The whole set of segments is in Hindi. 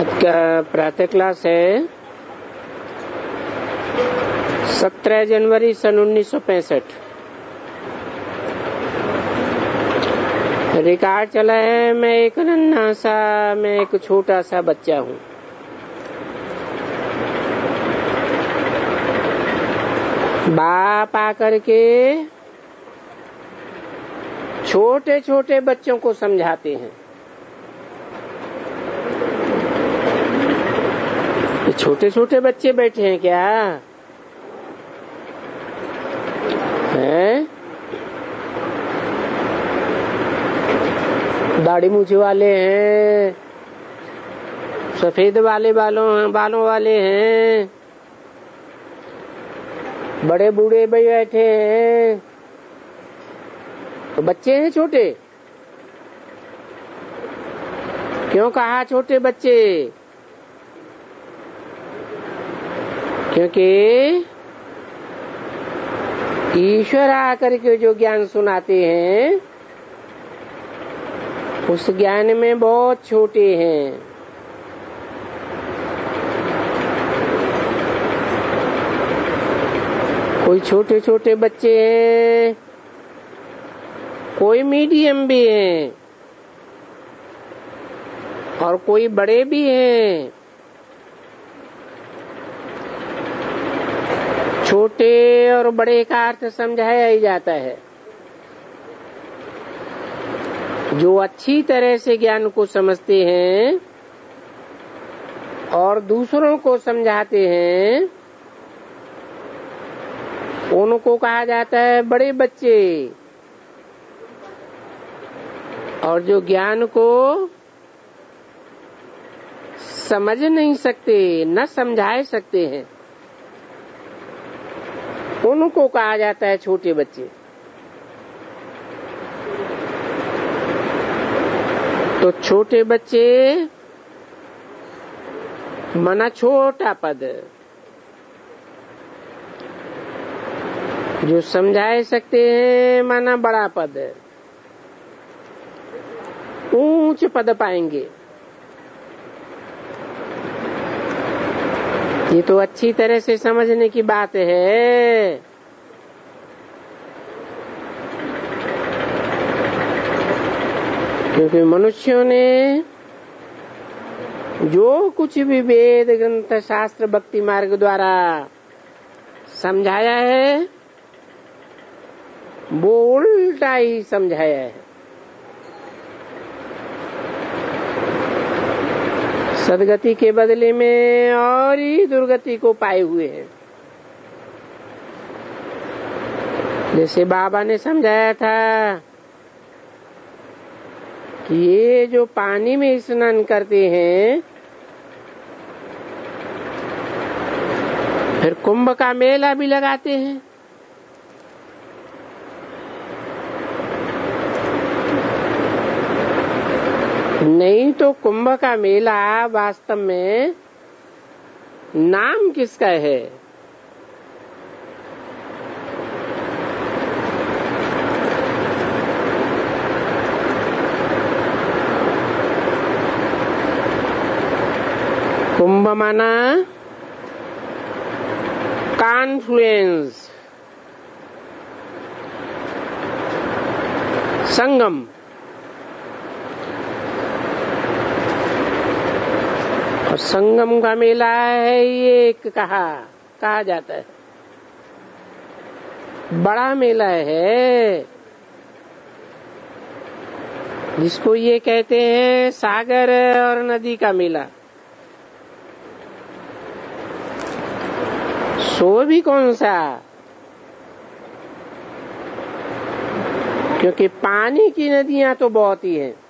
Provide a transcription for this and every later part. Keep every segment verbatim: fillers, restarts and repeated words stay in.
आज का प्रातः क्लास है सत्रह जनवरी सन उन्नीस सौ पैंसठ। रिकॉर्ड चला है मैं एक नन्हा सा मैं एक छोटा सा बच्चा हूँ। बाप आकर के छोटे छोटे बच्चों को समझाते हैं। छोटे छोटे बच्चे बैठे हैं क्या हैं? दाढ़ी मूछे वाले हैं, सफेद वाले बालों बालों वाले हैं, बड़े बूढ़े भी बैठे हैं, तो बच्चे हैं छोटे। क्यों कहा छोटे बच्चे? क्योंकि ईश्वर आकर के जो ज्ञान सुनाते हैं उस ज्ञान में बहुत छोटे हैं। कोई छोटे छोटे बच्चे हैं, कोई मीडियम भी हैं और कोई बड़े भी हैं। छोटे और बड़े का अर्थ समझाया ही जाता है। जो अच्छी तरह से ज्ञान को समझते हैं और दूसरों को समझाते हैं उनको कहा जाता है बड़े बच्चे। और जो ज्ञान को समझ नहीं सकते, न समझा सकते हैं, उनको कहा जाता है छोटे बच्चे। तो छोटे बच्चे मना छोटा पद, जो समझा सकते हैं माना बड़ा पद, ऊंच पद पाएंगे। ये तो अच्छी तरह से समझने की बात है। क्योंकि मनुष्यों ने जो कुछ भी वेद ग्रंथ शास्त्र भक्ति मार्ग द्वारा समझाया है वो उल्टा ही समझाया है। सदगति के बदले में और ही दुर्गति को पाए हुए हैं। जैसे बाबा ने समझाया था कि ये जो पानी में स्नान करते हैं फिर कुंभ का मेला भी लगाते हैं। नहीं तो कुंभ का मेला वास्तव में नाम किसका है? कुंभ माना कॉन्फ्लुएंस, संगम। और संगम का मेला है ये एक कहा कहा जाता है, बड़ा मेला है जिसको ये कहते हैं सागर और नदी का मेला। सो भी कौन सा? क्योंकि पानी की नदियां तो बहुत ही हैं।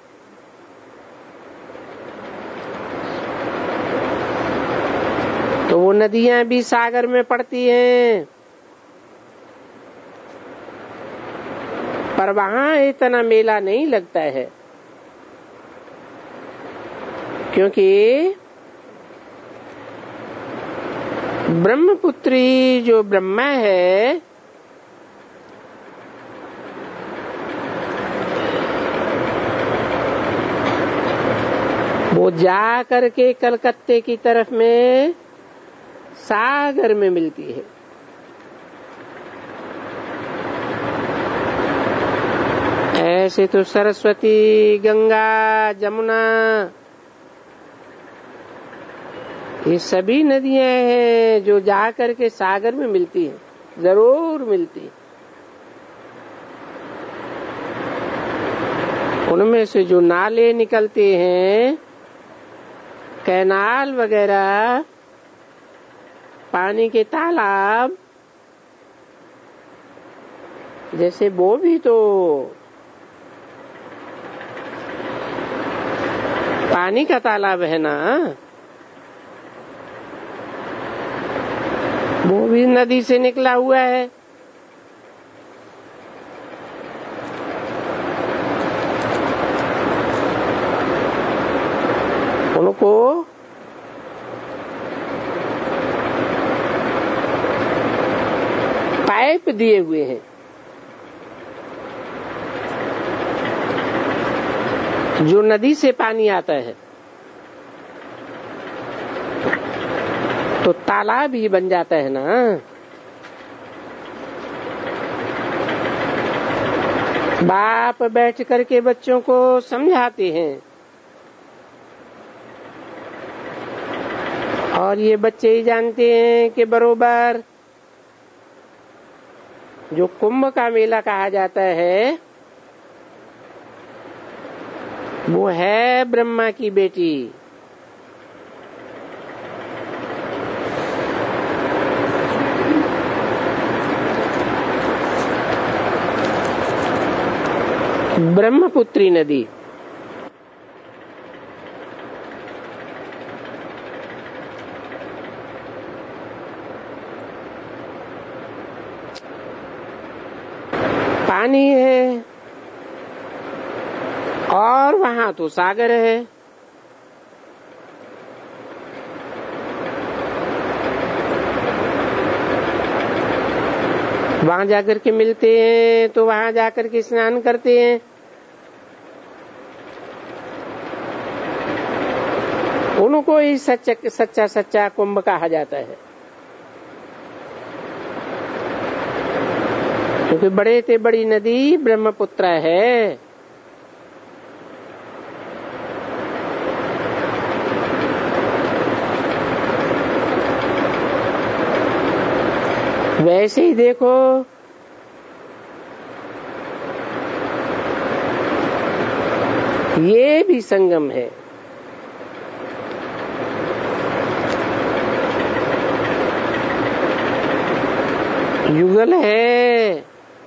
तो वो नदियां भी सागर में पड़ती हैं, पर वहां इतना मेला नहीं लगता है। क्योंकि ब्रह्मपुत्री जो ब्रह्मा है वो जा करके कलकत्ते की तरफ में सागर में मिलती है। ऐसे तो सरस्वती, गंगा, जमुना ये सभी नदियां हैं जो जा करके सागर में मिलती हैं, जरूर मिलती हैं। उनमें से जो नाले निकलते हैं, कैनाल वगैरह, पानी के तालाब, जैसे वो भी तो पानी का तालाब है ना, वो भी नदी से निकला हुआ है। उनको पाइप दिए हुए हैं जो नदी से पानी आता है तो तालाब ही बन जाता है ना। बाप बैठ करके बच्चों को समझाते हैं और ये बच्चे ही जानते हैं कि बरोबर जो कुंभ का मेला कहा जाता है वो है ब्रह्मा की बेटी। ब्रह्मपुत्री नदी पानी है और वहां तो सागर है। वहां जाकर के मिलते हैं तो वहां जाकर के स्नान करते हैं। उनको ही सच्चा सच्चा सच्चा कुंभ कहा जाता है, क्योंकि बड़े से बड़ी नदी ब्रह्मपुत्र है। वैसे ही देखो ये भी संगम है। युगल है,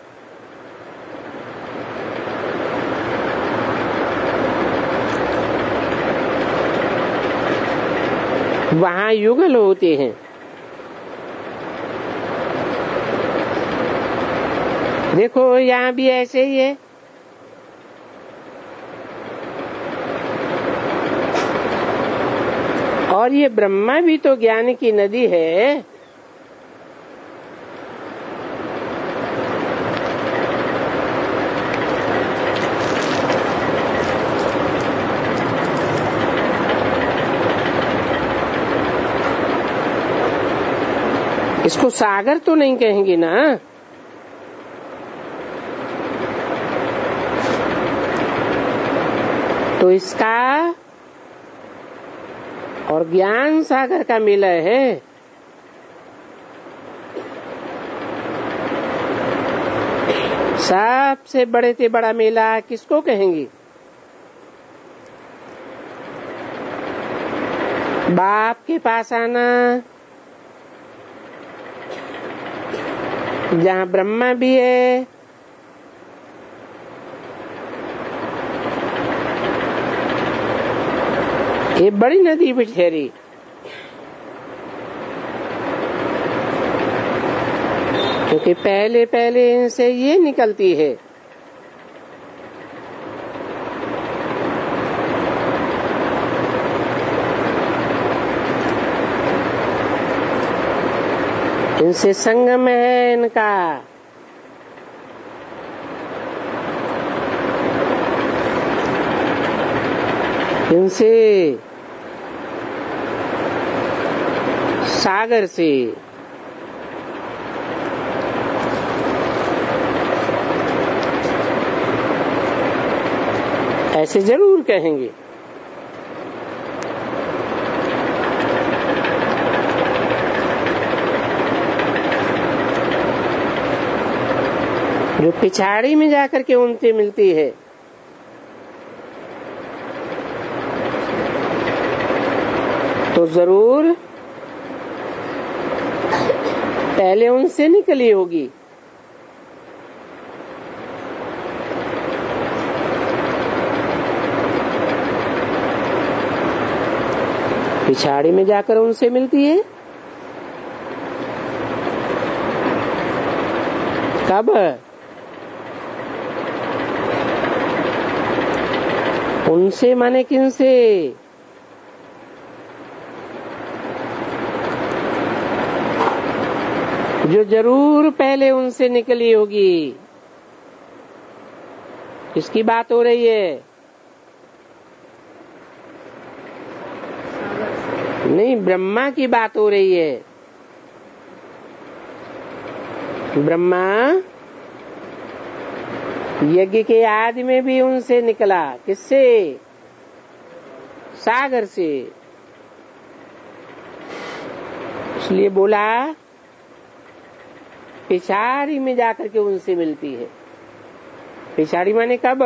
वहां युगल होते हैं। देखो यहाँ भी ऐसे ही है। और ये ब्रह्मा भी तो ज्ञान की नदी है। इसको सागर तो नहीं कहेंगे ना। तो इसका और ज्ञान सागर का मेला है। सबसे बड़े से बड़ा मेला किसको कहेंगे? बाप के पास आना, जहाँ ब्रह्मा भी है, ये बड़ी नदी भी ठहरी। क्योंकि पहले पहले इनसे ये निकलती है। इनसे संगम है इनका। किनसे? सागर से। ऐसे जरूर कहेंगे। जो पिछाड़ी में जाकर के उनसे मिलती है, तो जरूर पहले उनसे निकली होगी। पिछाड़ी में जाकर उनसे मिलती है। कब? उनसे माने किनसे? जो जरूर पहले उनसे निकली होगी। किसकी बात हो रही है? नहीं, ब्रह्मा की बात हो रही है। ब्रह्मा यज्ञ के आदि में भी उनसे निकला। किससे? सागर से। इसलिए बोला पिछाड़ी में जाकर के उनसे मिलती है। पिछाड़ी माने कब?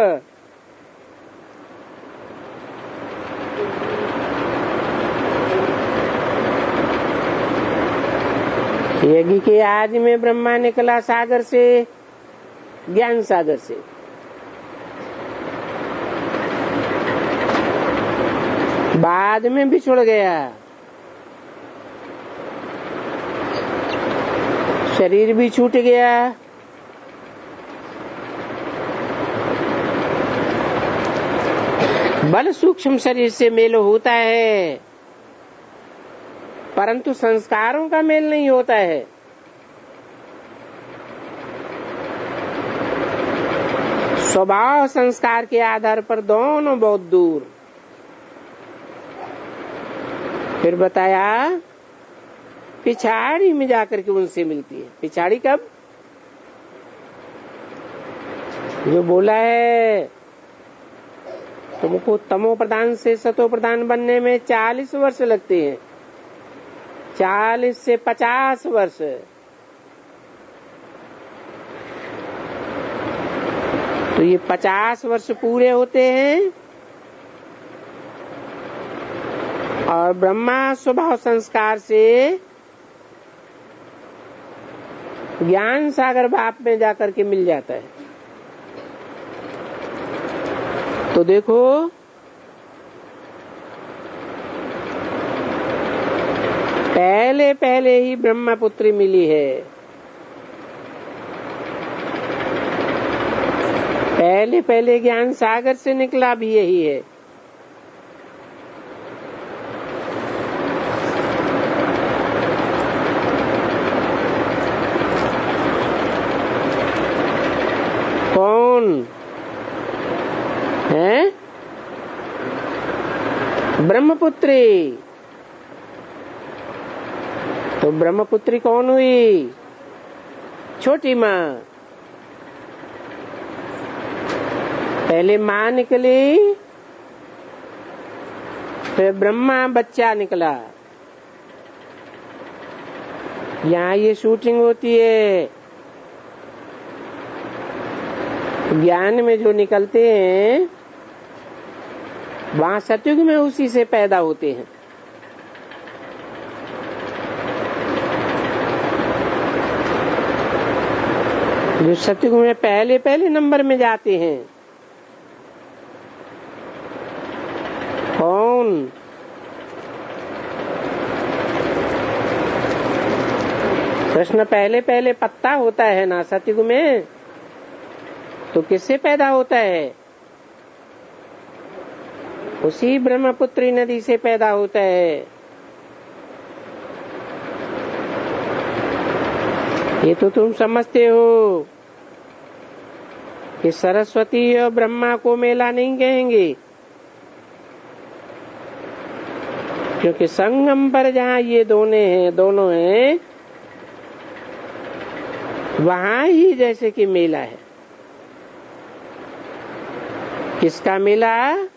यज्ञ के आदि में ब्रह्मा निकला सागर से, ज्ञान सागर से। बाद में बिछुड़ गया, शरीर भी छूट गया। बल सूक्ष्म शरीर से मेल होता है, परंतु संस्कारों का मेल नहीं होता है। स्वभाव संस्कार के आधार पर दोनों बहुत दूर। फिर बताया पिछाड़ी में जाकर के उनसे मिलती है। पिछाड़ी कब? जो बोला है तुमको तमो प्रधान से सतो प्रधान बनने में चालीस वर्ष लगते हैं, चालीस से पचास वर्ष। तो ये पचास वर्ष पूरे होते हैं और ब्रह्मा स्वभाव संस्कार से ज्ञान सागर बाप में जाकर के मिल जाता है। तो देखो पहले पहले ही ब्रह्मपुत्री मिली है। पहले पहले ज्ञान सागर से निकला भी यही है। कौन है? ब्रह्मपुत्री। तो ब्रह्मपुत्री कौन हुई? छोटी माँ। पहले माँ निकली, फिर ब्रह्मा बच्चा निकला। यहाँ ये शूटिंग होती है। ज्ञान में जो निकलते हैं वहाँ सतयुग में उसी से पैदा होते हैं। जो सतयुग में पहले पहले नंबर में जाते हैं कौन? कृष्ण पहले पहले पत्ता होता है ना सतयुग में, तो किससे पैदा होता है? उसी ब्रह्मपुत्री नदी से पैदा होता है। ये तो तुम समझते हो कि सरस्वती और ब्रह्मा को मेला नहीं कहेंगे। क्योंकि संगम पर जहाँ ये दोनों हैं दोनों हैं वहां ही जैसे कि मेला है। किसका मेला?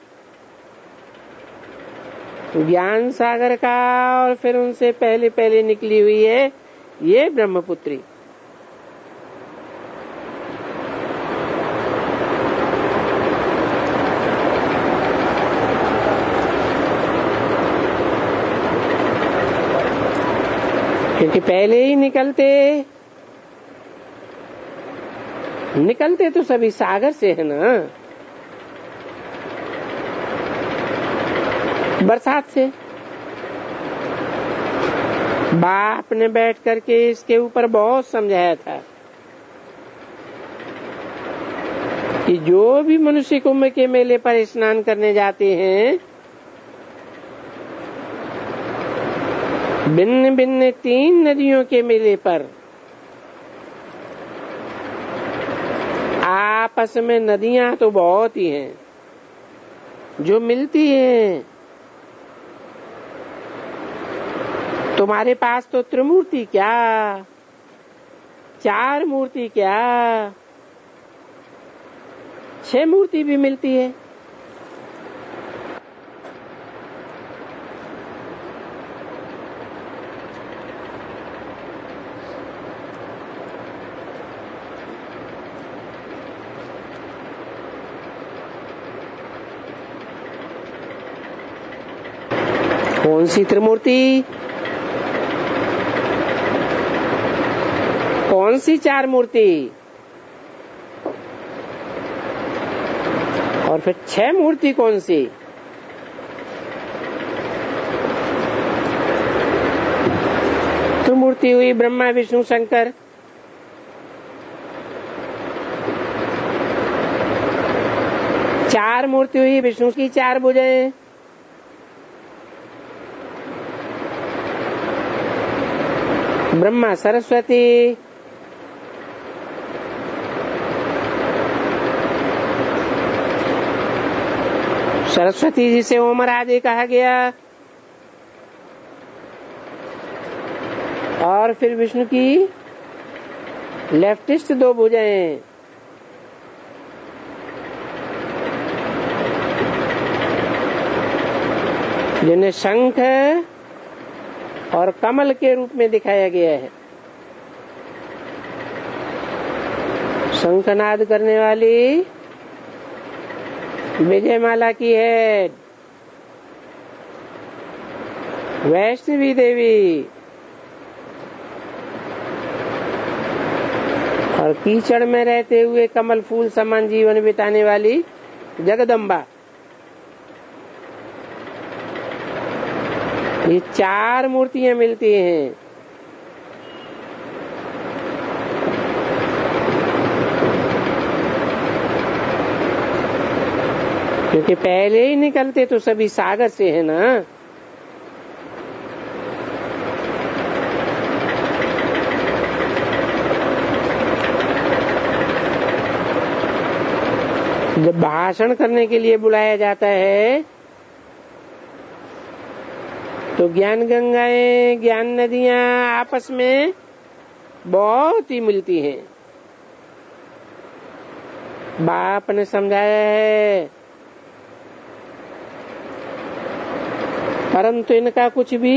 ज्ञान सागर का, और फिर उनसे पहले पहले निकली हुई है ये ब्रह्मपुत्री। क्योंकि पहले ही निकलते निकलते तो सभी सागर से है ना, बरसात से। बाप ने बैठ करके इसके ऊपर बहुत समझाया था कि जो भी मनुष्य कुंभ के मेले पर स्नान करने जाते हैं भिन्न भिन्न तीन नदियों के मेले पर आपस में नदियां तो बहुत ही हैं जो मिलती हैं। तुम्हारे पास तो त्रिमूर्ति क्या, चार मूर्ति क्या, छह मूर्ति भी मिलती है। कौन सी त्रिमूर्ति, कौन सी चार मूर्ति, और फिर छह मूर्ति कौन सी? त्रिमूर्ति हुई ब्रह्मा विष्णु शंकर। चार मूर्ति हुई विष्णु की चार भुजाएं। ब्रह्मा सरस्वती, सरस्वती जी से ओम आदि कहा गया, और फिर विष्णु की लेफ्टिस्ट दो भुजाएं। जिन्हें शंख और कमल के रूप में दिखाया गया है। शंखनाद करने वाली विजयमाला की है वैष्णवी देवी, और कीचड़ में रहते हुए कमल फूल समान जीवन बिताने वाली जगदम्बा। ये चार मूर्तियां मिलती हैं। क्योंकि पहले ही निकलते तो सभी सागर से है ना। जब भाषण करने के लिए बुलाया जाता है तो ज्ञान गंगाएं, ज्ञान नदियां आपस में बहुत ही मिलती हैं। बाप ने समझाया है, परंतु इनका कुछ भी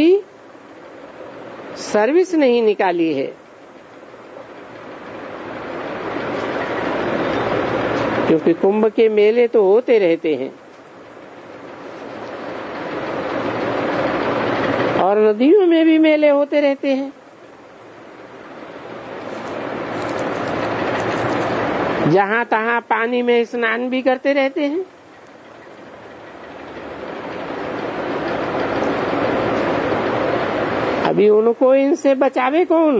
सर्विस नहीं निकाली है। क्योंकि कुंभ के मेले तो होते रहते हैं और नदियों में भी मेले होते रहते हैं। जहां तहां पानी में स्नान भी करते रहते हैं। अभी उनको इनसे बचावे कौन?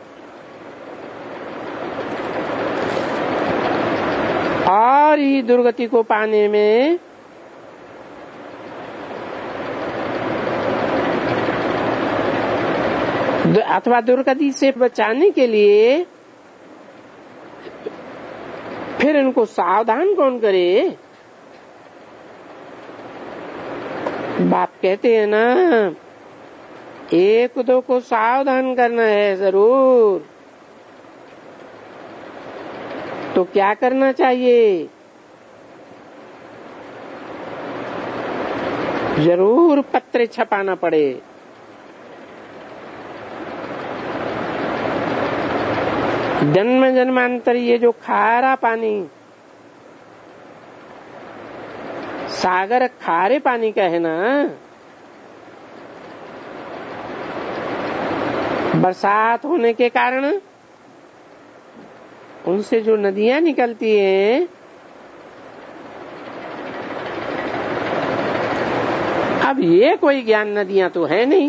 और ही दुर्गति को पाने में अथवा दुर्गति से बचाने के लिए फिर इनको सावधान कौन करे? बाप कहते हैं ना, एक दो को सावधान करना है जरूर। तो क्या करना चाहिए? जरूर पत्र छपाना पड़े। जन्म जन्मांतर ये जो खारा पानी, सागर खारे पानी का है ना, बरसात होने के कारण उनसे जो नदियां निकलती हैं, अब ये कोई ज्ञान नदियां तो है नहीं,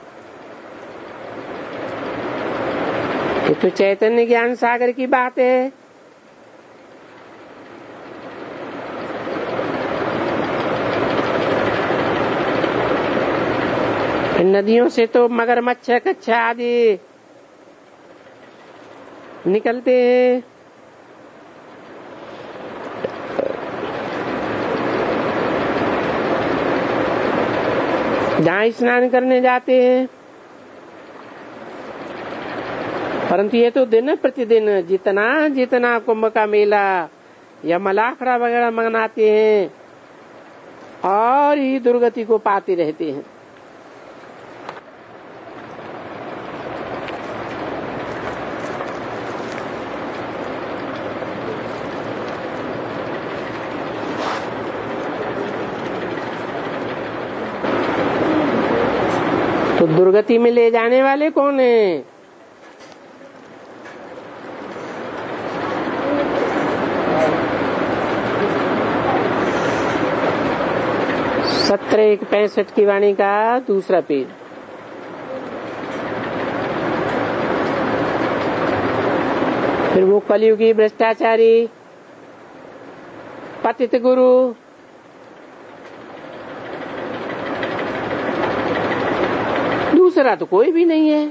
ये तो चैतन्य ज्ञान सागर की बात है। इन नदियों से तो मगरमच्छ कच्छा आदि निकलते हैं। जहाँ स्नान करने जाते हैं, परंतु ये तो दिन प्रतिदिन जितना जितना कुंभ का मेला या मलाखड़ा वगैरह मनाते हैं और ही दुर्गति को पाते रहते हैं। तो दुर्गति में ले जाने वाले कौन है? सत्रह एक पैंसठ की वाणी का दूसरा पेज। फिर वो कलयुगी भ्रष्टाचारी पतित गुरु, दूसरा तो कोई भी नहीं है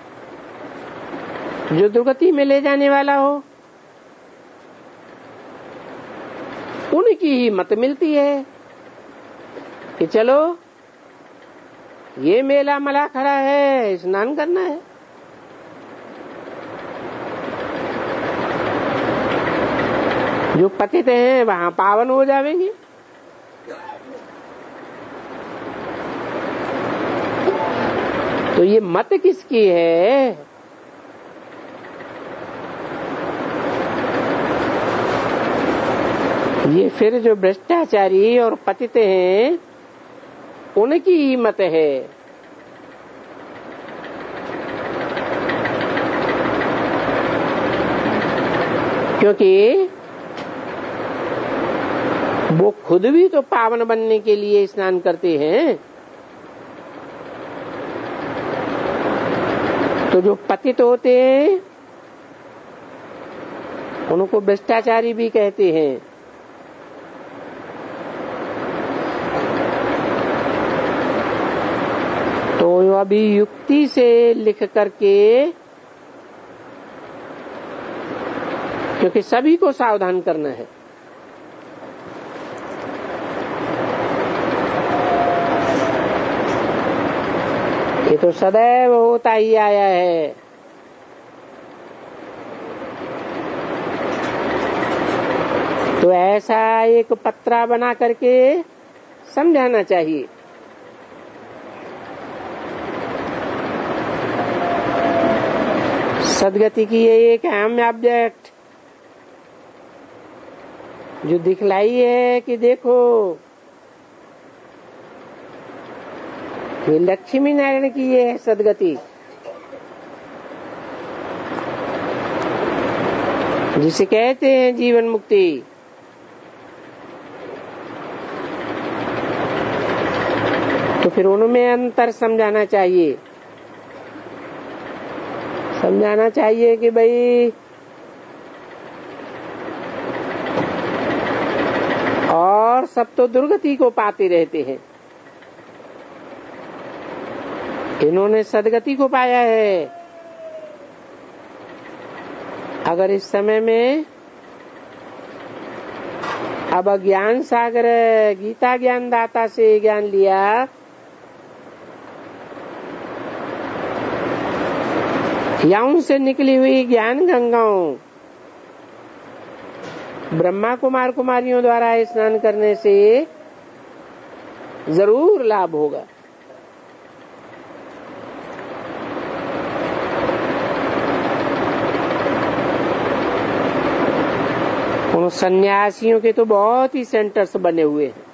जो दुर्गति में ले जाने वाला हो। उनकी ही मत मिलती है कि चलो ये मेला मला खड़ा है, स्नान करना है। जो पतित हैं वहां पावन हो जाएंगे। तो ये मत किसकी है? ये फिर जो भ्रष्टाचारी और पतित हैं उनकी ही मत है। क्योंकि वो खुद भी तो पावन बनने के लिए स्नान करते हैं। तो जो पतित होते हैं उनको भ्रष्टाचारी भी कहते हैं। तो अभी युक्ति से लिख करके, क्योंकि सभी को सावधान करना है। ये तो सदैव होता ही आया है। तो ऐसा एक पत्रा बना करके समझाना चाहिए। सदगति की ये एक अहम ऑब्जेक्ट जो दिखलाई है कि देखो ये लक्ष्मी नारायण की ये है सदगति, जिसे कहते हैं जीवन मुक्ति। तो फिर उनमें अंतर समझाना चाहिए। समझाना चाहिए कि भाई और सब तो दुर्गति को पाते रहते हैं, इन्होंने सदगति को पाया है। अगर इस समय में अब ज्ञान सागर गीता ज्ञान दाता से ज्ञान लिया, यहीं से निकली हुई ज्ञान गंगाओं ब्रह्मा कुमार कुमारियों द्वारा स्नान करने से जरूर लाभ होगा। उन सन्यासियों के तो बहुत ही सेंटर्स बने हुए हैं।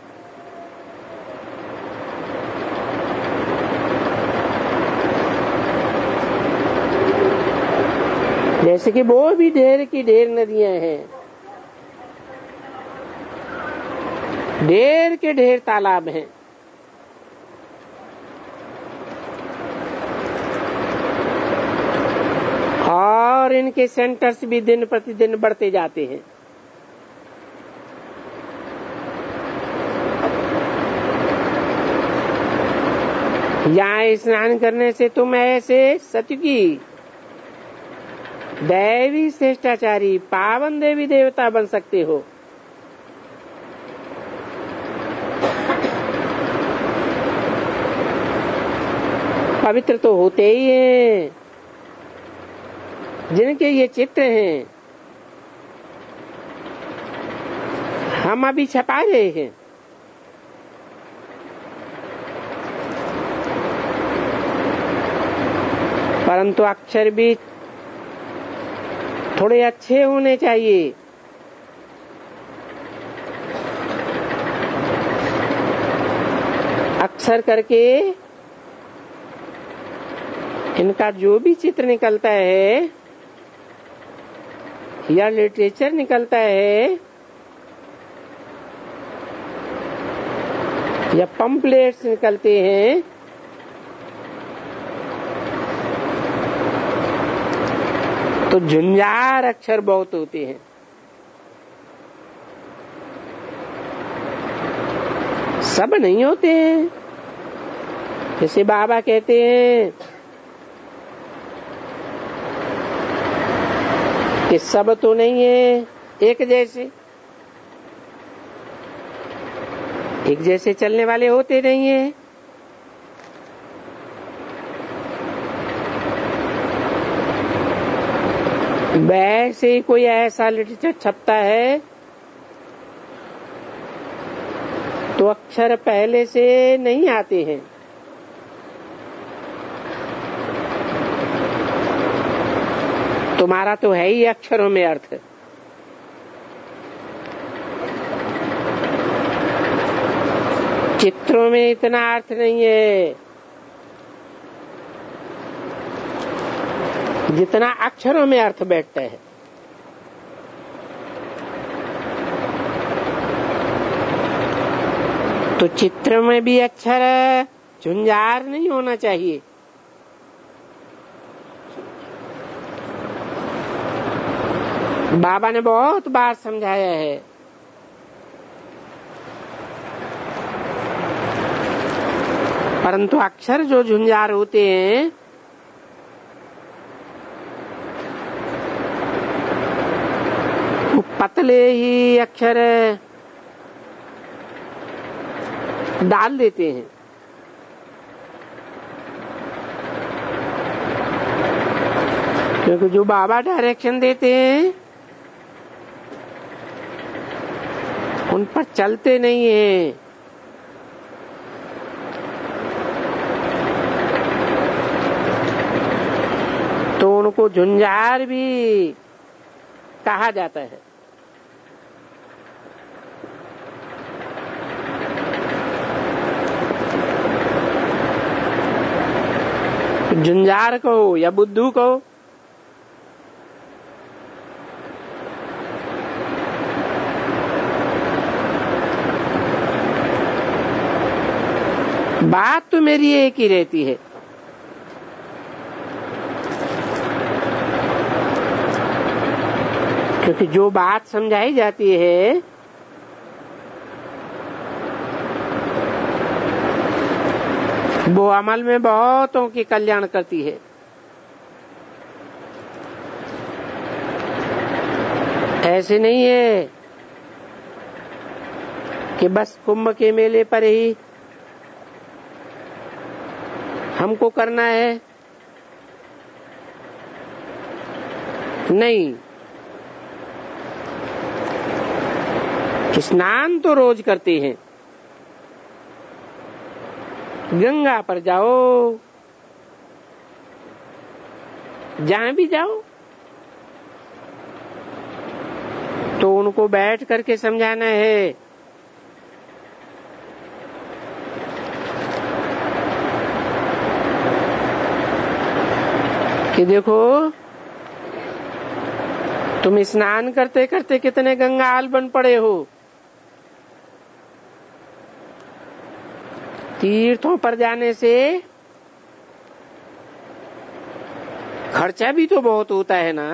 जैसे कि वो भी ढेर की ढेर नदियां हैं, ढेर के ढेर तालाब हैं। और इनके सेंटर्स भी दिन प्रतिदिन बढ़ते जाते हैं। यहाँ स्नान करने से तुम ऐसे सतयुगी दैवी श्रेष्ठाचारी पावन देवी देवता बन सकते हो। पवित्र तो होते ही हैं। जिनके ये चित्र हैं हम अभी छपा रहे हैं। परंतु अक्षर भी थोड़े अच्छे होने चाहिए। अक्षर करके इनका जो भी चित्र निकलता है या लिटरेचर निकलता है या पंपलेट्स निकलते हैं, तो झुंझार अक्षर बहुत होते हैं। सब नहीं होते हैं। जैसे बाबा कहते हैं कि सब तो नहीं है एक जैसे, एक जैसे चलने वाले होते नहीं है। वैसे ही कोई ऐसा लिटरेचर छपता है तो अक्षर पहले से नहीं आते हैं। तुम्हारा तो है ही अक्षरों में अर्थ। चित्रों में इतना अर्थ नहीं है जितना अक्षरों में अर्थ बैठता है। तो चित्र में भी अक्षर झुंझार नहीं होना चाहिए। बाबा ने बहुत बार समझाया है। परंतु अक्षर जो झुंझार होते हैं वो पतले ही अक्षर डाल देते हैं। क्योंकि जो बाबा डायरेक्शन देते हैं उन पर चलते नहीं हैं। तो उनको झुंझार भी कहा जाता है। झुंझार कहो या बुद्धू कहो, बात तो मेरी एक ही रहती है। क्योंकि जो बात समझाई जाती है वो अमल में बहुतों की कल्याण करती है। ऐसे नहीं है कि बस कुंभ के मेले पर ही हमको करना है? नहीं, स्नान तो रोज करते हैं। गंगा पर जाओ, जहां भी जाओ तो उनको बैठ करके समझाना है कि देखो, तुम स्नान करते करते कितने गंगाल बन पड़े हो। तीर्थों पर जाने से खर्चा भी तो बहुत होता है ना,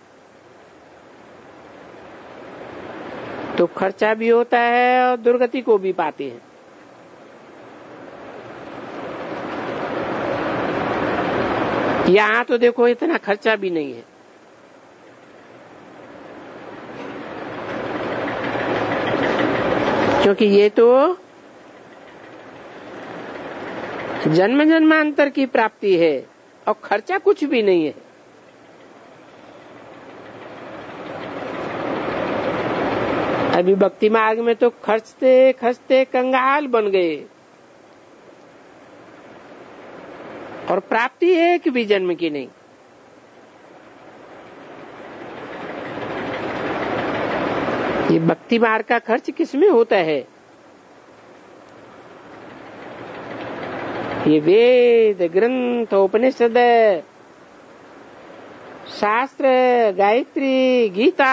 तो खर्चा भी होता है और दुर्गति को भी पाते हैं। यहाँ तो देखो इतना खर्चा भी नहीं है। क्योंकि ये तो जन्म जन्मांतर की प्राप्ति है और खर्चा कुछ भी नहीं है। अभी भक्ति मार्ग में तो खर्चते खर्चते कंगाल बन गए और प्राप्ति एक भी जन्म की नहीं। ये भक्ति मार्ग का खर्च किसमें होता है? ये वेद, ग्रंथ, उपनिषद, शास्त्र, गायत्री, गीता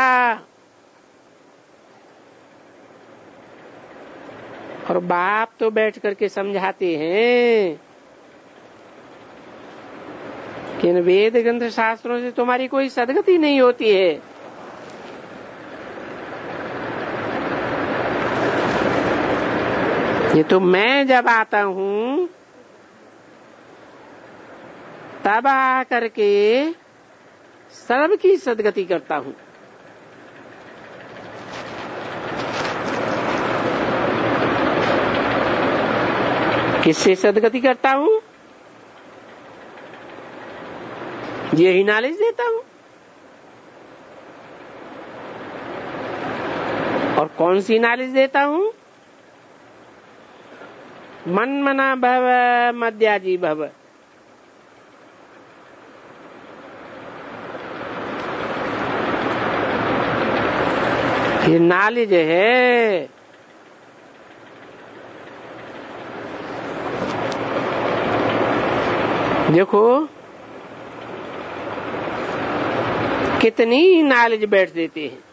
और बाप तो बैठ करके समझाते हैं कि इन वेद, ग्रंथ, शास्त्रों से तुम्हारी कोई सदगति नहीं होती है। ये तो मैं जब आता हूँ तब आ करके सबकी सदगति करता हूँ। किससे सदगति करता हूँ? यही नॉलेज देता हूँ। और कौन सी नॉलेज देता हूँ? मन मना भव मद्याजी भव। ये नॉलेज है। देखो कितनी नॉलेज बैठ देते हैं।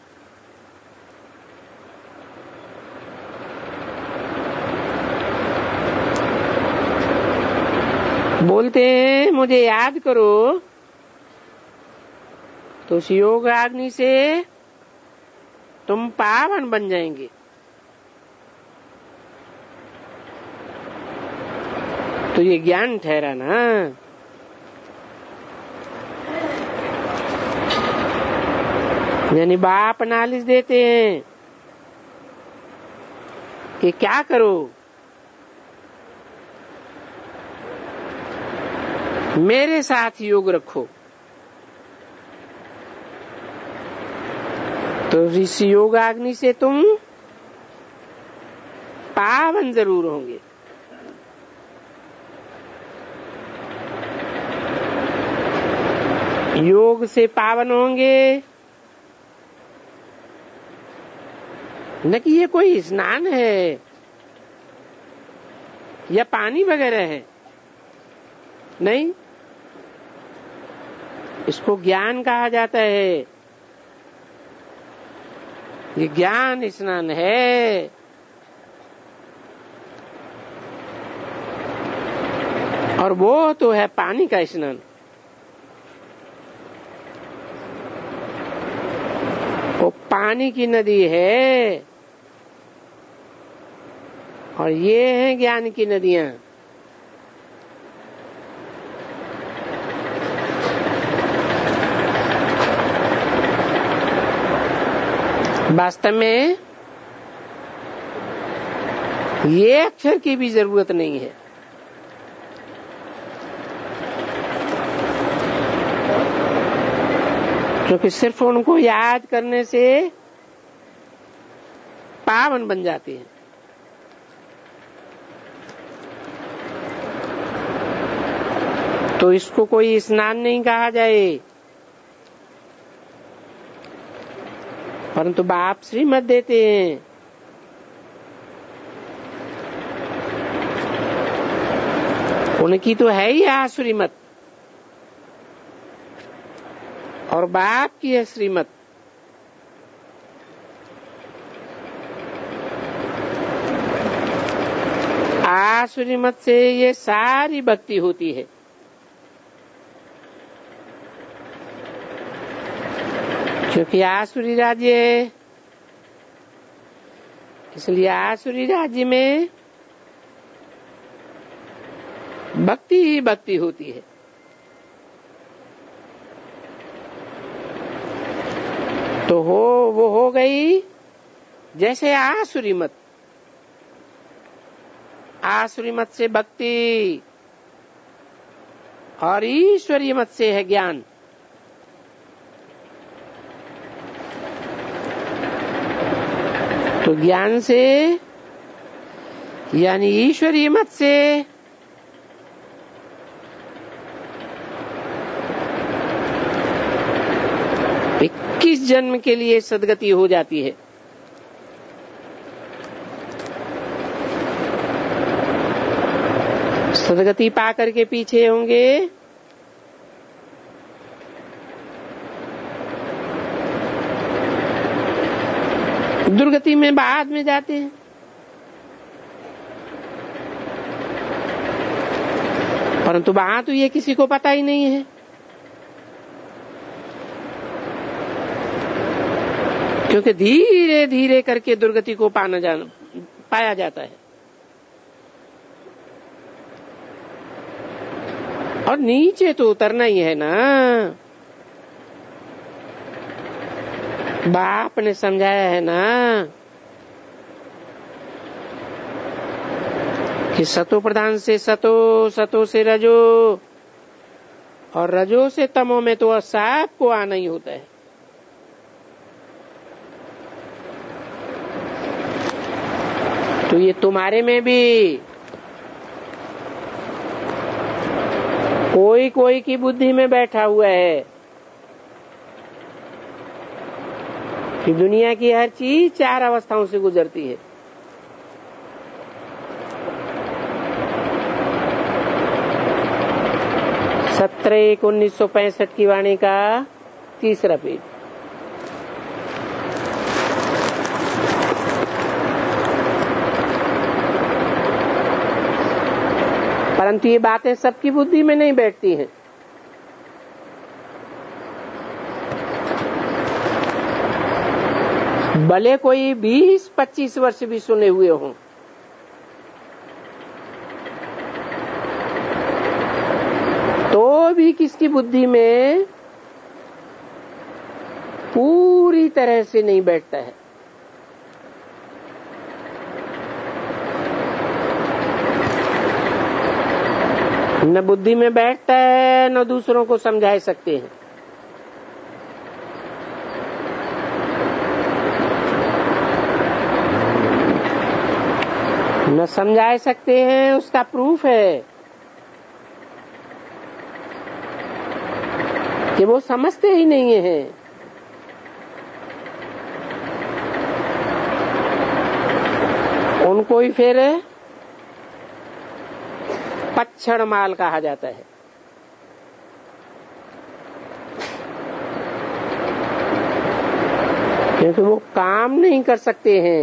बोलते हैं मुझे याद करो, तो उस योग अग्नि से तुम पावन बन जाएंगे। तो ये ज्ञान ठहरा ना। यानी बाप नॉलेज देते हैं कि क्या करो, मेरे साथ योग रखो। तो इस योगाग्नि से तुम पावन जरूर होंगे। योग से पावन होंगे, न कि ये कोई स्नान है या पानी वगैरह है, नहीं। इसको ज्ञान कहा जाता है। ये ज्ञान स्नान है। और वो तो है पानी का स्नान। वो पानी की नदी है और ये है ज्ञान की नदियां। वास्तव में ये अक्षर की भी जरूरत नहीं है। क्योंकि सिर्फ उनको याद करने से पावन बन जाते हैं। तो इसको कोई स्नान नहीं कहा जाए, परंतु बाप श्रीमत देते हैं। उनकी तो है ही आश्रीमत और बाप की है श्रीमत। आश्रीमत से ये सारी भक्ति होती है। क्योंकि आसुरी राज्य है, इसलिए आसुरी राज्य में भक्ति ही भक्ति होती है। तो हो वो हो गई जैसे आसुरी मत। आसुरी मत से भक्ति और ईश्वरीय मत से है ज्ञान। तो ज्ञान से यानी ईश्वरीय मत से इक्कीस जन्म के लिए सदगति हो जाती है। सदगति पाकर के पीछे होंगे दुर्गति में बाद में जाते हैं। परंतु वहां तो ये किसी को पता ही नहीं है, क्योंकि धीरे धीरे करके दुर्गति को पाना जाना पाया जाता है। और नीचे तो उतरना ही है ना। बाप ने समझाया है ना कि सतो प्रधान से सतो, सतो से रजो और रजो से तमो में तो साफ को आना ही होता है। तो ये तुम्हारे में भी कोई कोई की बुद्धि में बैठा हुआ है कि दुनिया की हर चीज चार अवस्थाओं से गुजरती है। सत्रह एक उन्नीस सौ पैंसठ की वाणी का तीसरा पेज। परंतु ये बातें सबकी बुद्धि में नहीं बैठती हैं। भले कोई बीस पच्चीस वर्ष भी सुने हुए हों, तो भी किसकी बुद्धि में पूरी तरह से नहीं बैठता है। न बुद्धि में बैठता है, न दूसरों को समझा सकते हैं। न समझा सकते हैं, उसका प्रूफ है कि वो समझते ही नहीं हैं। उनको ही फिर पच्छड़ माल कहा जाता है। क्योंकि वो काम नहीं कर सकते हैं।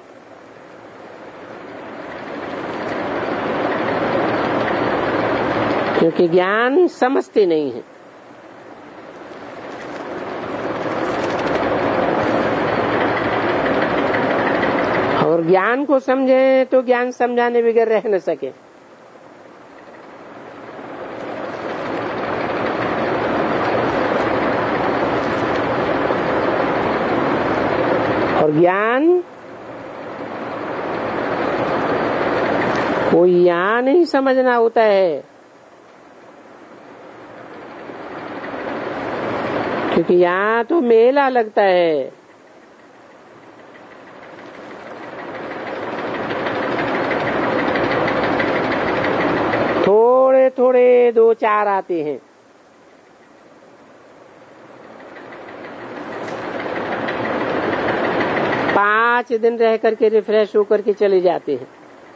क्योंकि ज्ञान समझते नहीं है। और ज्ञान को समझे तो ज्ञान समझाने बगैर रह न सके। और ज्ञान कोई यहाँ नहीं समझना होता है, क्योंकि यहाँ तो मेला लगता है। थोड़े थोड़े दो चार आते हैं, पांच दिन रह करके रिफ्रेश होकर के चले जाते हैं,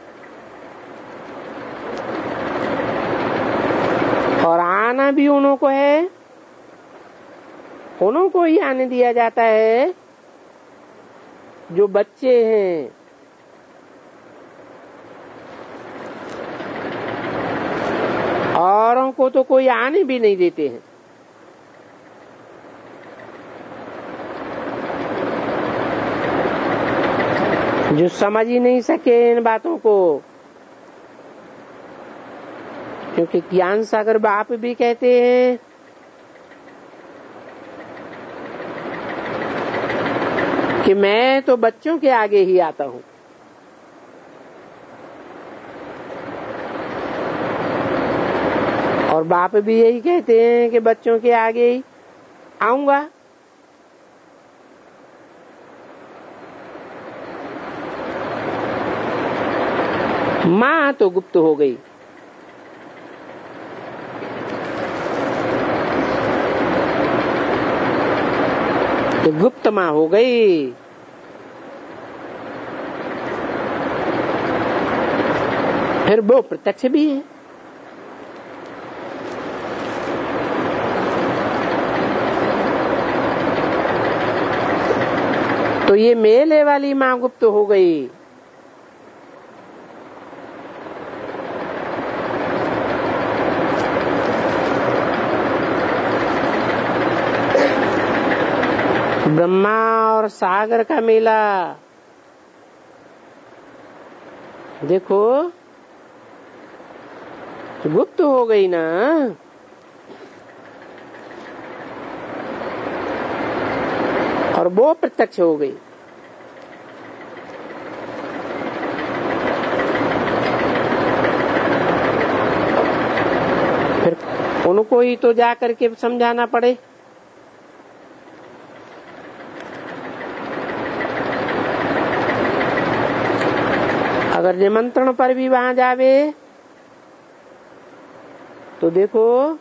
और आना भी उन्हों को है, उन्हों को ही आने दिया जाता है जो बच्चे हैं। औरों को तो कोई आने भी नहीं देते हैं। जो समझ ही नहीं सके इन बातों को, क्योंकि ज्ञान सागर बाप भी कहते हैं कि मैं तो बच्चों के आगे ही आता हूं। और बाप भी यही कहते हैं कि बच्चों के आगे ही आऊंगा। मां तो गुप्त हो गई, तो गुप्त मां हो गई। फिर वो प्रत्यक्ष भी है। तो ये मेले वाली मां गुप्त हो गई। ब्रह्मा और सागर का मेला देखो, गुप्त हो गई ना, और वो प्रत्यक्ष हो गई। फिर उनको ही तो जा करके समझाना पड़े। अगर निमंत्रण पर भी वहां जावे तो देखो,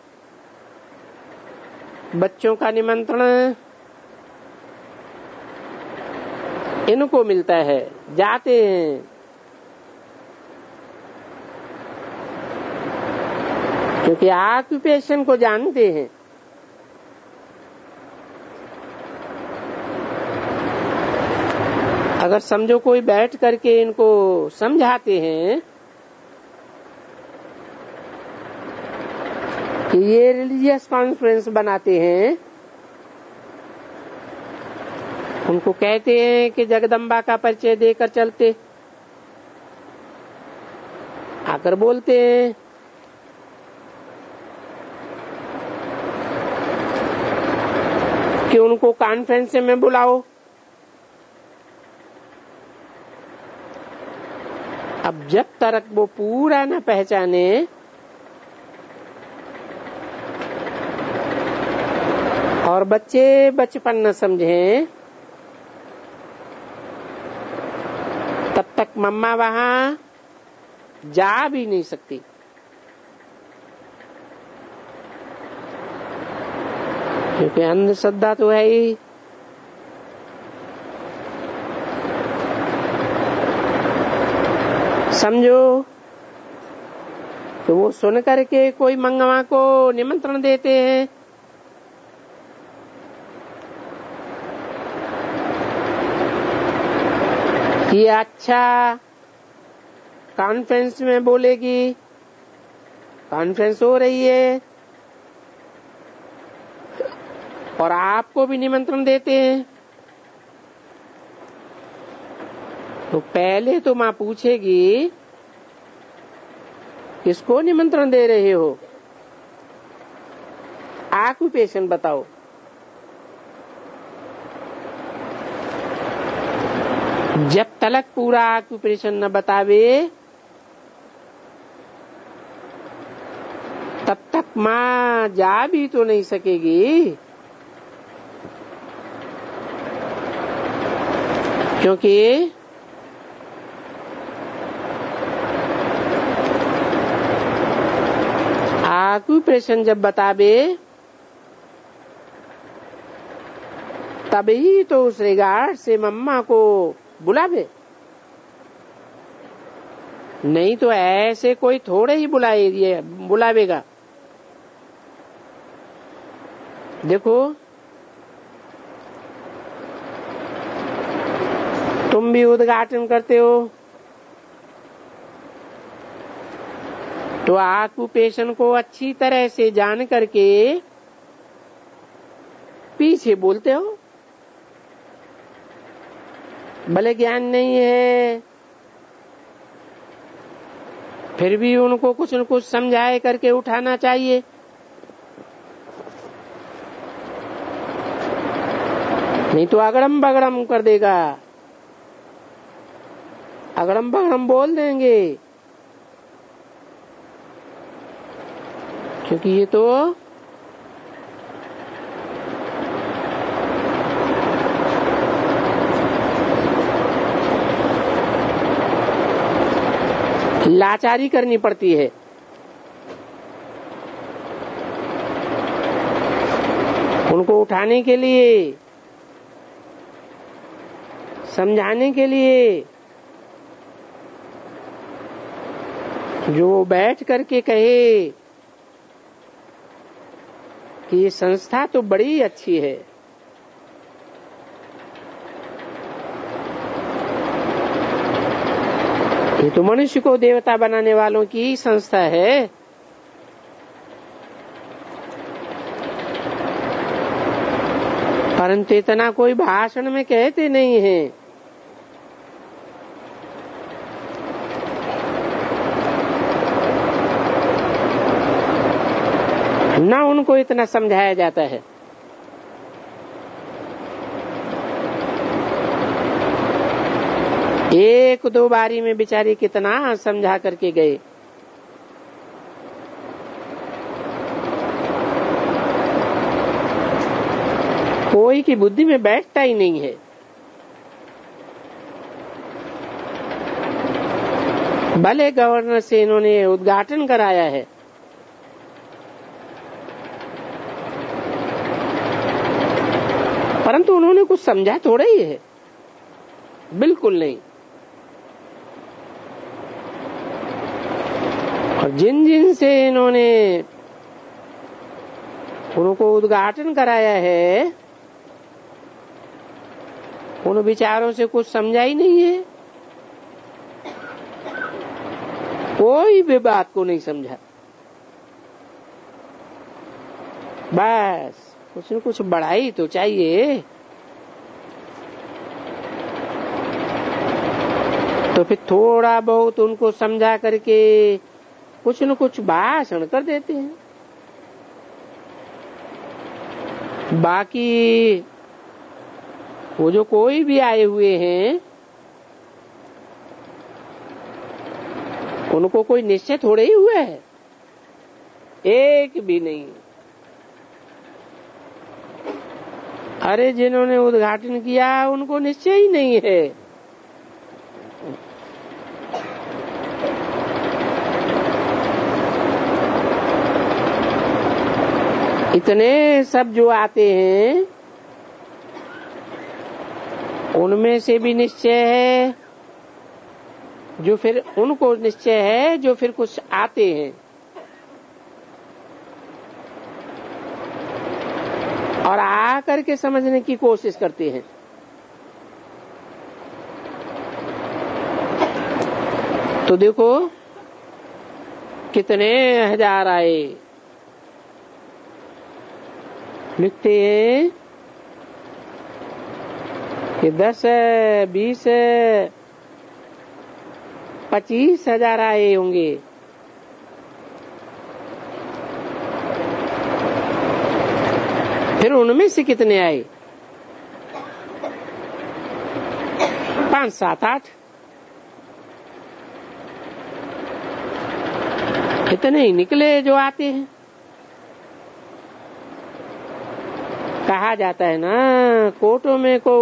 बच्चों का निमंत्रण इनको मिलता है, जाते हैं। क्योंकि ऑक्यूपेशन को जानते हैं। अगर समझो कोई बैठ करके इनको समझाते हैं कि ये रिलीजियस कॉन्फ्रेंस बनाते हैं, उनको कहते हैं कि जगदम्बा का परिचय देकर चलते, आकर बोलते हैं कि उनको कॉन्फ्रेंस में बुलाओ। अब जब तक वो पूरा न पहचाने और बच्चे बचपन न समझें, तब तक मम्मा वहां जा भी नहीं सकती। क्योंकि अंधश्रद्धा तो है ही। समझो तो वो सुन करके कोई मंगवा को निमंत्रण देते हैं कि अच्छा कॉन्फ्रेंस में बोलेगी, कॉन्फ्रेंस हो रही है, और आपको भी निमंत्रण देते हैं। तो पहले तो मां पूछेगी किसको निमंत्रण दे रहे हो, ऑक्यूपेशन बताओ। जब तक पूरा ऑक्यूपेशन न बतावे माँ जा भी तो नहीं सकेगी, क्योंकि आक्यूप्रेशन जब बतावे तभी तो उस रिगार्ड से मम्मा को बुलावे, नहीं तो ऐसे कोई थोड़े ही बुलाए बुलावेगा। देखो तुम भी उद्घाटन करते हो तो आक्यूपेशन को अच्छी तरह से जान करके पीछे बोलते हो, भले ज्ञान नहीं है फिर भी उनको कुछ न कुछ समझाए करके उठाना चाहिए। नहीं तो अगड़म बगड़म कर देगा, अगड़म बगड़म बोल देंगे, क्योंकि ये तो लाचारी करनी पड़ती है। उनको उठाने के लिए, समझाने के लिए, जो बैठ करके कहे कि ये संस्था तो बड़ी अच्छी है, ये तो मनुष्य को देवता बनाने वालों की संस्था है, परंतु इतना कोई भाषण में कहते नहीं है। ना उनको इतना समझाया जाता है। एक दो बारी में बेचारे कितना समझा करके गए। कोई की बुद्धि में बैठता ही नहीं है। भले गवर्नर से इन्होंने उद्घाटन कराया है, परंतु उन्होंने कुछ समझा थोड़ा ही है, बिल्कुल नहीं। और जिन जिन से इन्होंने उनको उद्घाटन कराया है उन विचारों से कुछ समझा ही नहीं है, कोई भी बात को नहीं समझा। बस कुछ न कुछ बढ़ाई तो चाहिए। तो फिर थोड़ा बहुत उनको समझा करके कुछ न कुछ भाषण कर देते हैं। बाकी वो जो कोई भी आए हुए हैं उनको कोई निश्चय थोड़े ही हुआ है, एक भी नहीं। अरे जिन्होंने उद्घाटन किया उनको निश्चय ही नहीं है। इतने सब जो आते हैं उनमें से भी निश्चय है, जो फिर उनको निश्चय है जो फिर कुछ आते हैं और आकर के समझने की कोशिश करते हैं। तो देखो कितने हजार आए, लिखते हैं कि दस बीस पच्चीस हजार आए होंगे। फिर उनमें से कितने आए? पांच सात आठ, इतने ही निकले जो आते हैं। कहा जाता है ना, कोटों में को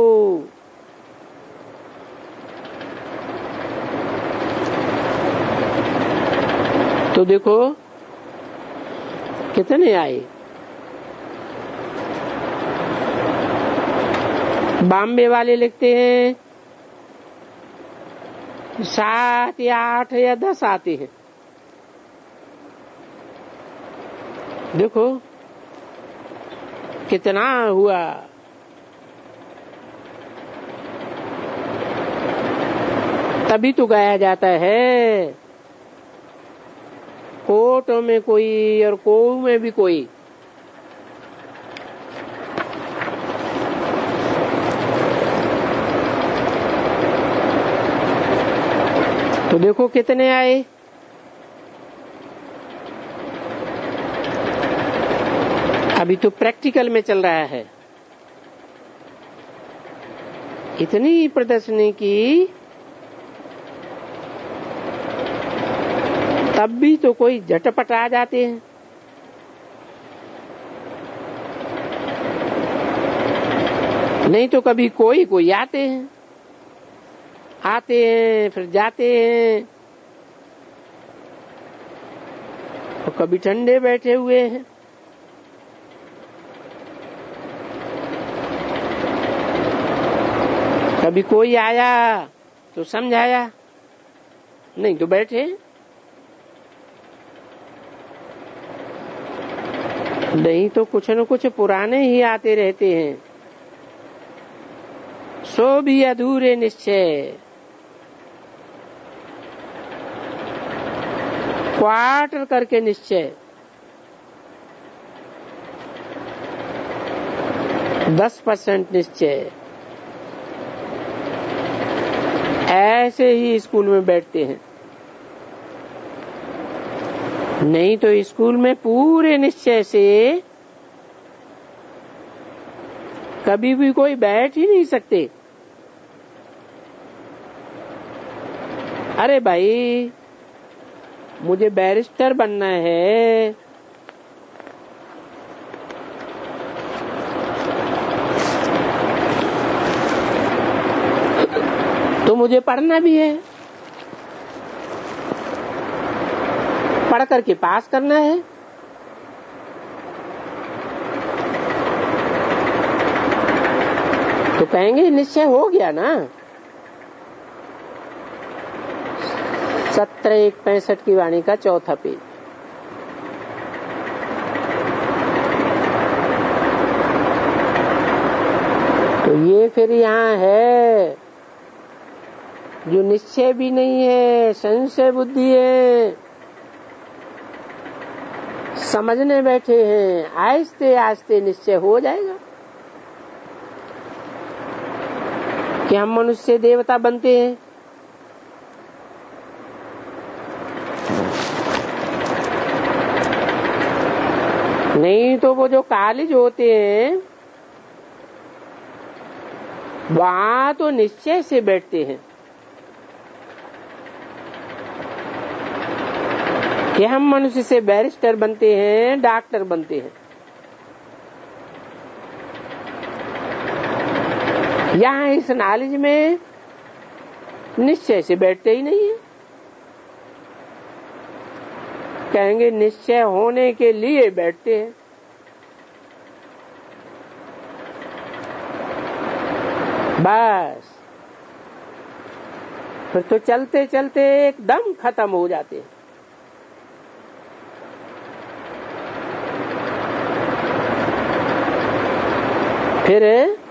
तो देखो कितने आए। बॉम्बे वाले लिखते हैं सात या आठ या दस आते हैं। देखो कितना हुआ। तभी तो गाया जाता है कोटों में कोई और कोऊ में भी कोई। तो देखो कितने आए। अभी तो प्रैक्टिकल में चल रहा है। इतनी प्रदर्शनी की तब भी तो कोई झटपट आ जाते हैं। नहीं तो कभी कोई कोई आते हैं आते हैं फिर जाते हैं, तो कभी ठंडे बैठे हुए हैं। कभी कोई आया तो समझाया, नहीं तो बैठे। नहीं तो कुछ न कुछ पुराने ही आते रहते हैं। सो भी अधूरे निश्चय, क्वार्टर करके निश्चय, दस परसेंट निश्चय, ऐसे ही स्कूल में बैठते हैं। नहीं तो स्कूल में पूरे निश्चय से कभी भी कोई बैठ ही नहीं सकते। अरे भाई मुझे बैरिस्टर बनना है, तो मुझे पढ़ना भी है, पढ़ करके पास करना है। तो कहेंगे निश्चय हो गया ना। सत्रह एक पैंसठ की वाणी का चौथा पेज। तो ये फिर यहाँ है जो निश्चय भी नहीं है, संशय बुद्धि है, समझने बैठे हैं। आहिस्ते आहिस्ते निश्चय हो जाएगा कि हम मनुष्य देवता बनते हैं। नहीं तो वो जो कॉलेज होते हैं वहां तो निश्चय से बैठते हैं कि हम मनुष्य से बैरिस्टर बनते हैं, डॉक्टर बनते हैं। यहाँ इस नॉलेज में निश्चय से बैठते ही नहीं है। कहेंगे निश्चय होने के लिए बैठते हैं। बस फिर तो चलते चलते एकदम खत्म हो जाते हैं। फिर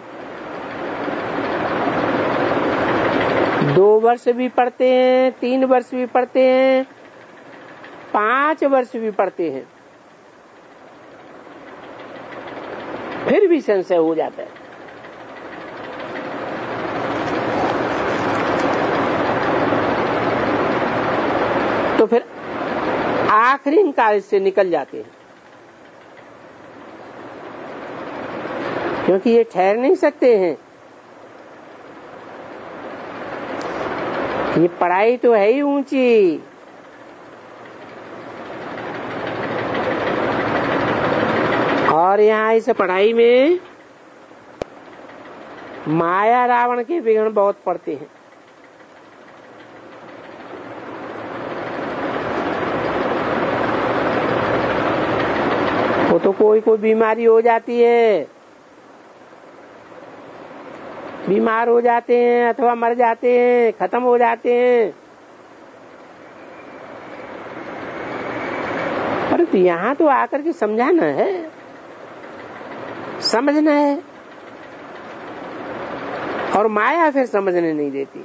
दो वर्ष भी पढ़ते हैं, तीन वर्ष भी पढ़ते हैं, पांच वर्ष भी पढ़ते हैं, फिर भी संशय हो जाता है। तो फिर आखिरी काल से निकल जाते हैं, क्योंकि ये ठहर नहीं सकते हैं। ये पढ़ाई तो है ही ऊंची, और यहाँ इस पढ़ाई में माया रावण के विघ्न बहुत पड़ते हैं। वो तो कोई कोई बीमारी हो जाती है, बीमार हो जाते हैं अथवा मर जाते हैं, खत्म हो जाते हैं। परंतु यहाँ तो आकर के समझाना है, समझना है, और माया फिर समझने नहीं देती।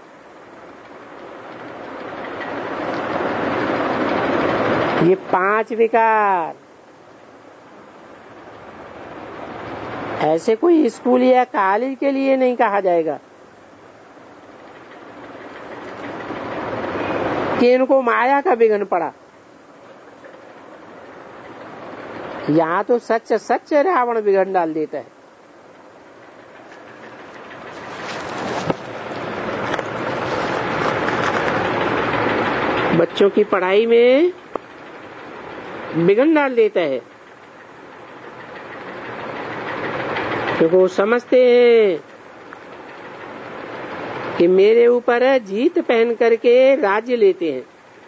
ये पांच विकार ऐसे कोई स्कूल या कॉलेज के लिए नहीं कहा जाएगा कि इनको माया का विघ्न पड़ा। यहाँ तो सच सच रावण विघ्न डाल देता है। बच्चों की पढ़ाई में विघ्न डाल देता है, क्योंकि वो समझते हैं कि मेरे ऊपर जीत पहन करके राज्य लेते हैं,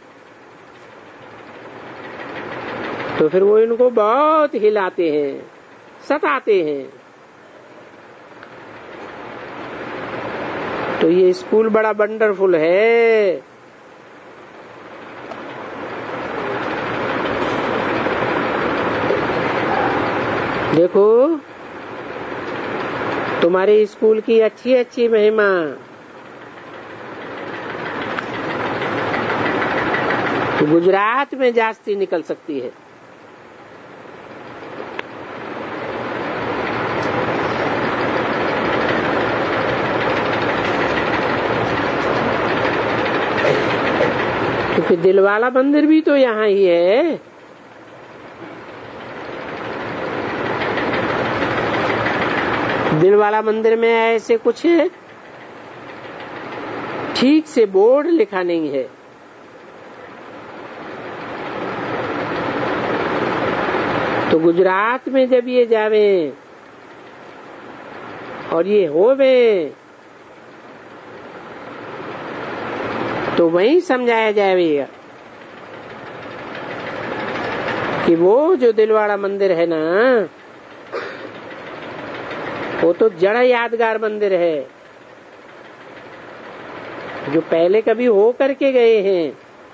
तो फिर वो इनको बहुत हिलाते हैं, सताते हैं। तो ये स्कूल बड़ा वंडरफुल है। देखो तुम्हारे स्कूल की अच्छी अच्छी महिमा तो गुजरात में जास्ती निकल सकती है। क्योंकि दिलवाला मंदिर भी तो यहाँ ही है। दिलवाला मंदिर में ऐसे कुछ ठीक से बोर्ड लिखा नहीं है। तो गुजरात में जब ये जावे और ये होवे तो वहीं समझाया जाएगा कि वो जो दिलवाड़ा मंदिर है ना, वो तो जड़ यादगार मंदिर है, जो पहले कभी हो करके गए हैं।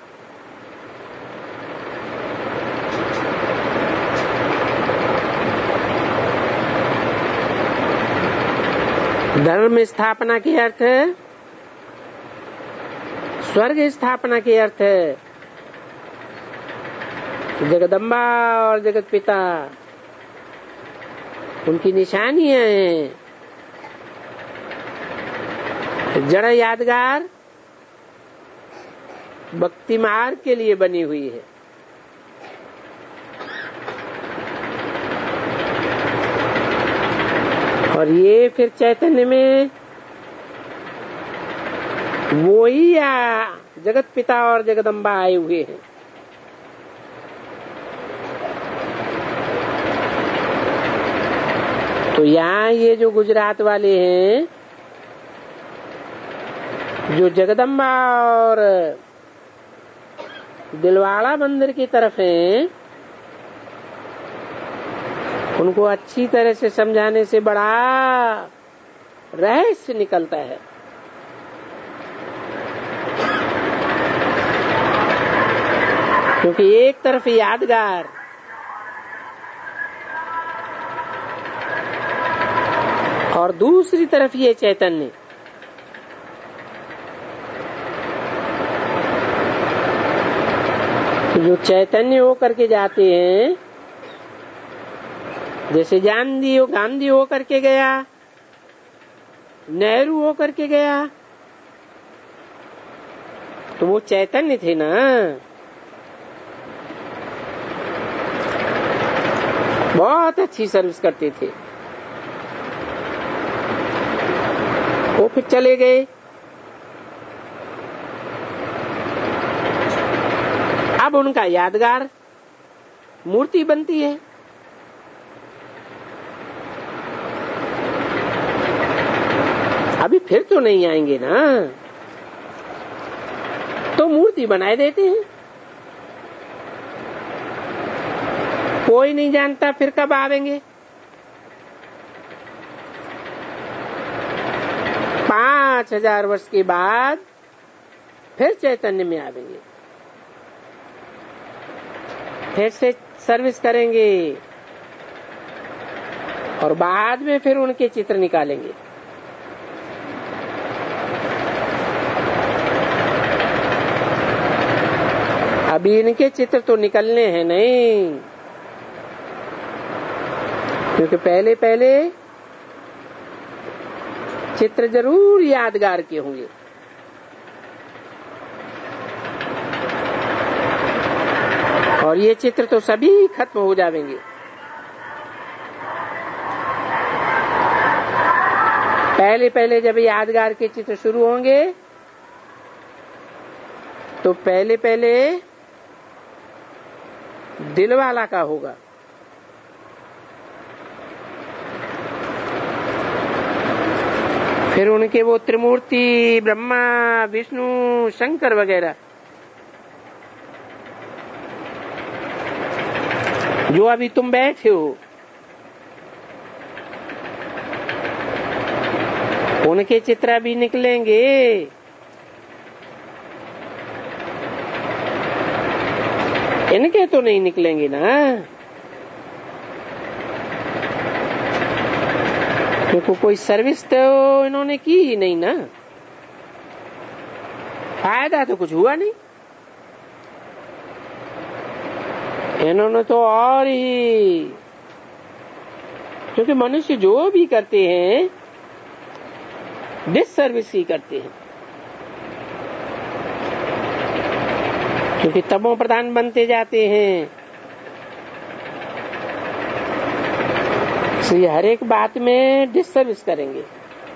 धर्म स्थापना के अर्थ है, स्वर्ग स्थापना के अर्थ है। जगदम्बा और जगत पिता उनकी निशानियां हैं। जड़ यादगार भक्ति मार्ग के लिए बनी हुई है। और ये फिर चैतन्य में वो ही या जगत पिता और जगदम्बा आए हुए हैं। तो यहाँ ये जो गुजरात वाले हैं, जो जगदम्बा और दिलवाड़ा मंदिर की तरफ हैं, उनको अच्छी तरह से समझाने से बड़ा रहस्य निकलता है। क्योंकि एक तरफ यादगार और दूसरी तरफ ये चैतन्य, जो चैतन्य होकर के जाते हैं, जैसे गांधी हो गांधी होकर के गया, नेहरू होकर के गया, तो वो चैतन्य थे ना। बहुत अच्छी सर्विस करते थे। वो फिर चले गए। अब उनका यादगार मूर्ति बनती है। अभी फिर तो नहीं आएंगे ना, तो मूर्ति बनाए देते हैं। कोई नहीं जानता फिर कब आवेंगे। पांच हजार वर्ष के बाद फिर चैतन्य में आवेंगे, फिर से सर्विस करेंगे और बाद में फिर उनके चित्र निकालेंगे। अभी इनके चित्र तो निकलने हैं नहीं, क्योंकि पहले पहले चित्र जरूर यादगार के होंगे। और ये चित्र तो सभी खत्म हो जाएंगे। पहले पहले जब यादगार के चित्र शुरू होंगे तो पहले पहले दिल वाला का होगा, फिर उनके वो त्रिमूर्ति ब्रह्मा विष्णु शंकर वगैरह जो अभी तुम बैठे हो, उनके चित्र भी निकलेंगे। इनके तो नहीं निकलेंगे ना, क्योंकि कोई सर्विस तो इन्होंने की ही नहीं ना, फायदा तो कुछ हुआ नहीं। इन्होंने तो और ही, क्योंकि मनुष्य जो भी करते हैं डिससर्विस ही करते हैं, क्योंकि तमो प्रधान बनते जाते हैं। इसलिए हर एक बात में डिससर्विस करेंगे।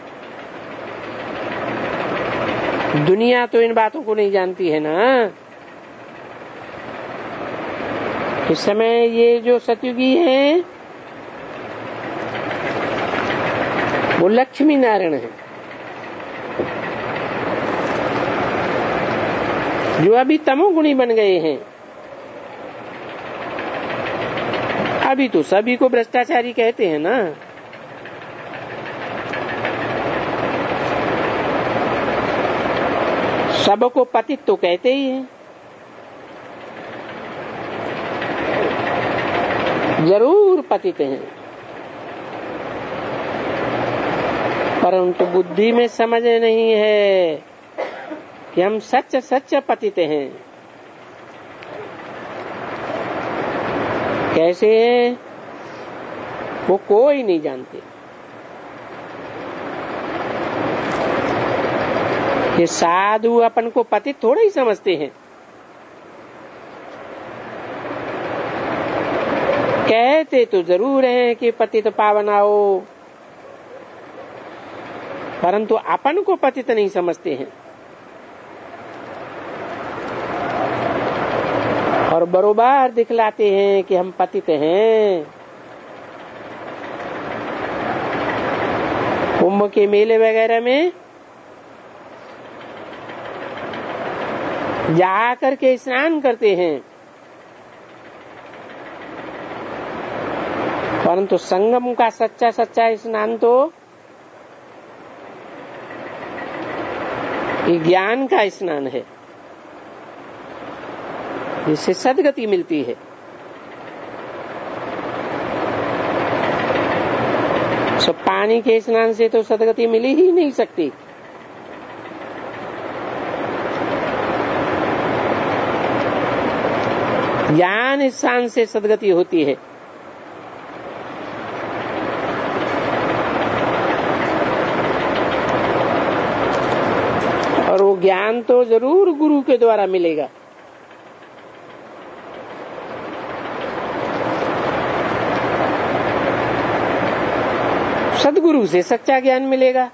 दुनिया तो इन बातों को नहीं जानती है ना। इस समय ये जो सतयुगी हैं वो लक्ष्मी नारायण है, जो अभी तमोगुणी बन गए हैं। अभी तो सभी को भ्रष्टाचारी कहते हैं ना। सबको पतित तो कहते ही हैं। जरूर पतित हैं, परंतु बुद्धि में समझ नहीं है कि हम सच सच पतित हैं। कैसे हैं वो कोई नहीं जानते। ये साधु अपन को पतित थोड़ा ही समझते हैं। कहते तो जरूर हैं कि पतित पावन आओ, परंतु अपन को पतित नहीं समझते हैं। और बरोबर दिखलाते हैं कि हम पतित हैं। कुंभ के मेले वगैरह में जा करके स्नान करते हैं, परंतु संगम का सच्चा सच्चा स्नान तो ज्ञान का स्नान है, जिससे सद्गति मिलती है। सो पानी के स्नान से तो सद्गति मिली ही नहीं सकती। ज्ञान स्नान से सद्गति होती है। और वो ज्ञान तो जरूर गुरु के द्वारा मिलेगा। सदगुरु से सच्चा ज्ञान मिलेगा।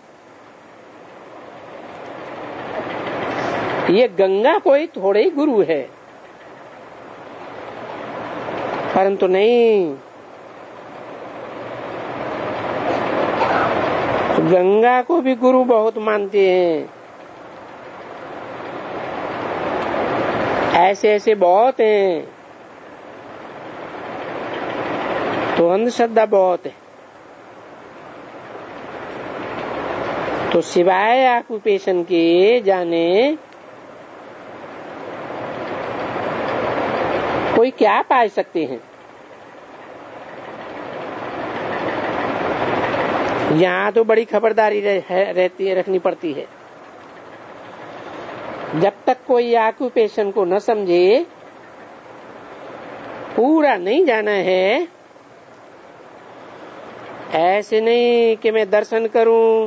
ये गंगा कोई थोड़े ही गुरु है, परंतु नहीं, गंगा को भी गुरु बहुत मानते हैं। ऐसे ऐसे बहुत हैं, तो अंधश्रद्धा बहुत है। तो सिवाय ऑक्यूपेशन के जाने कोई क्या पा सकते हैं। यहाँ तो बड़ी खबरदारी रह, रहती है, रखनी पड़ती है। जब तक कोई ऑक्यूपेशन को न समझे, पूरा नहीं जाना है, ऐसे नहीं कि मैं दर्शन करूं,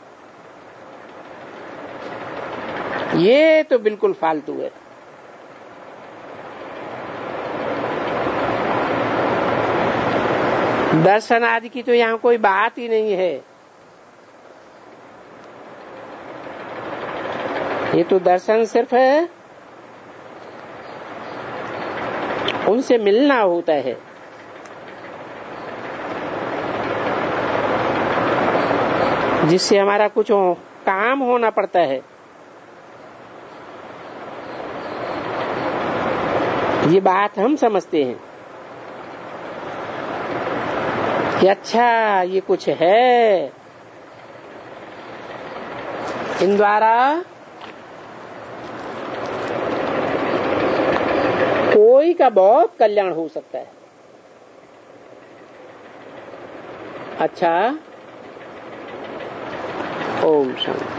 ये तो बिल्कुल फालतू है। दर्शन आदि की तो यहाँ कोई बात ही नहीं है। ये तो दर्शन सिर्फ है, उनसे मिलना होता है। जिससे हमारा कुछ काम होना पड़ता है। ये बात हम समझते हैं कि अच्छा ये कुछ है, इन द्वारा कोई का बहुत कल्याण हो सकता है। अच्छा, ओम शांति।